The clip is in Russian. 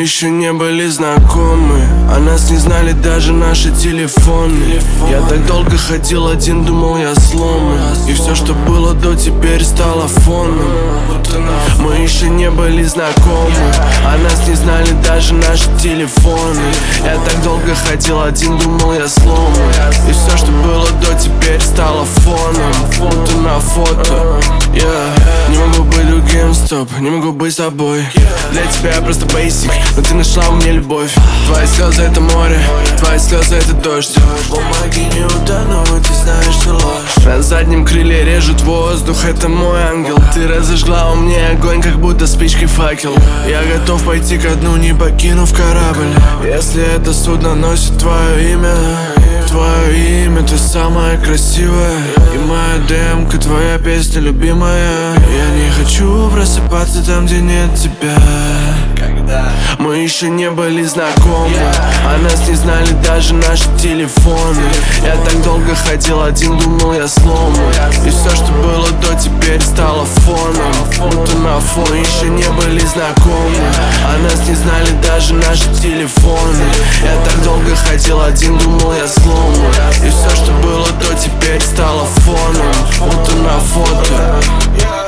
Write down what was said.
еще не были знакомы, а нас не знали даже наши телефоны. Я так долго ходил один, думал я сломан, и все, что было до, теперь стало фоном. Мы еще не были знакомы, а нас не знали даже наши телефоны. Я так долго ходил один, думал я сломан, и все, что было до, теперь стало фоном. Будто на фото, yeah. Не могу быть другим, стоп, не могу быть собой. Для тебя я просто basic, но ты нашла во мне любовь. Твои слезы это море, твои слезы это дождь. Помоги не утону, ты знаешь, что ложь. На заднем крыле режет воздух, это мой ангел. Ты разожгла у меня огонь, как будто спичкой факел. Я готов пойти ко дну, не покинув корабль. Если это судно носит твое имя, твое имя, ты самая красивая. И моя демка, твоя песня любимая. Я не хочу просыпаться там, где нет тебя. Мы еще не были знакомы, а нас не знали даже наши телефоны. Я так долго ходил один, думал я сломан, и все, что было до, теперь стало фоном. Будто на фоне. Мы еще не были знакомы, а нас не знали даже наши телефоны. Я так долго ходил один, думал я сломан, и все, что было до, теперь стало фоном. Будто на фото.